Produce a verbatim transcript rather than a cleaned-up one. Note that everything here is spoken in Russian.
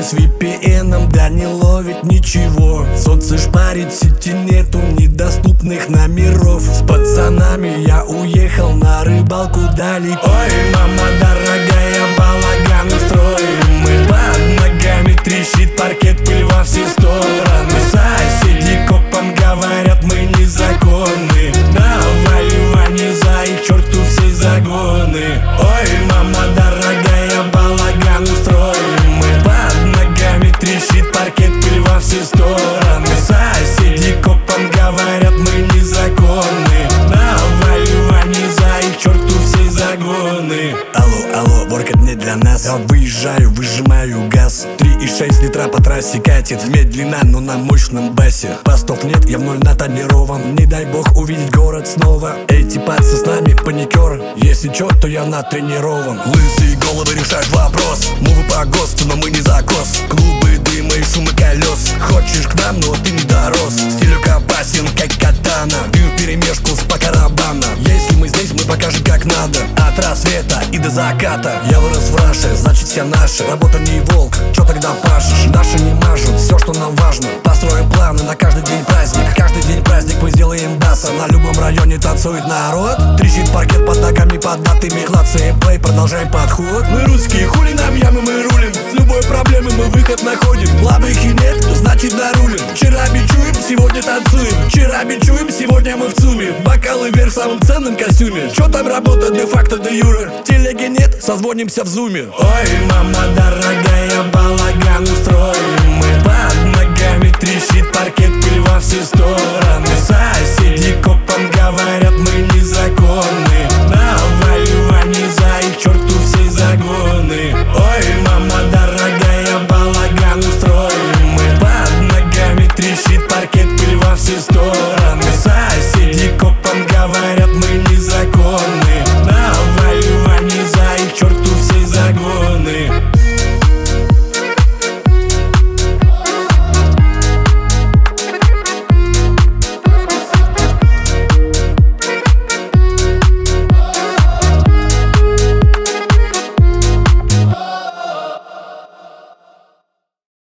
с ви пи эн, да не ловит ничего. Солнце шпарит, сети нету недоступных номеров. С пацанами я уехал на рыбалку далеко. Ой, мама дорогая, балаган устроим мы. Под ногами трещит паркет, пыль во все стороны. Соседи копам говорят, мы незаконны. Наваливание за их черту все загоны. Ой, мама дорогая, балаган устроим мы. Под ногами трещит паркет, пыль во все стороны. Соседи копам говорят, мы незаконны. Наваливание за их черту все загоны. Алло, алло, ворк, это не для нас. Я выезжаю, выжимаю газ. Три и шесть литра по трассе катит. Медленно, но на мощном басе. Постов нет, я в ноль натонирован. Не дай бог увидеть город снова. Эти пацы с нами паникер. Если чё, то я натренирован. Лысые головы решают вопрос. Мувы по ГОСТу, но мы не закос. Клубы дыма и шумы колес. Хочешь к нам, но ты не дорос. Стилю опасен, как катана. Бью вперемешку с покарабана. Если мы здесь, мы покажем как надо. От рассвета и до заката. Я вырос в Раше, значит все наши. Работа не волк, чё тогда пашешь? Наши не мажут, все, что нам важно. Построим планы на каждый день праздник. Каждый день праздник мы сделаем даса. На любом районе танцует народ. Трещит паркет под ногами, под датами. Клацаем плей, продолжаем подход. Мы русские, хули нам ямы, мы рулим. С любой проблемы мы выход находим. Слабых и нет, значит нарулим. Вчера бичуем, сегодня танцуем. Вчера бичуем, сегодня мы в ЦУМе. Бокалы вверх в самом ценном костюме. Чё там работа де-факто, де-юре? Телеги нет, созвонимся в зуме. Ой, мама дорогая, балаган устроим мы. Под ногами трещит паркет, пыль во все стороны. Соседи копам говорят, мы незаконны. Наваливание за их черту все загоны. Ой, мама дорогая, балаган устроим мы. Под ногами трещит паркет, пыль во все стороны.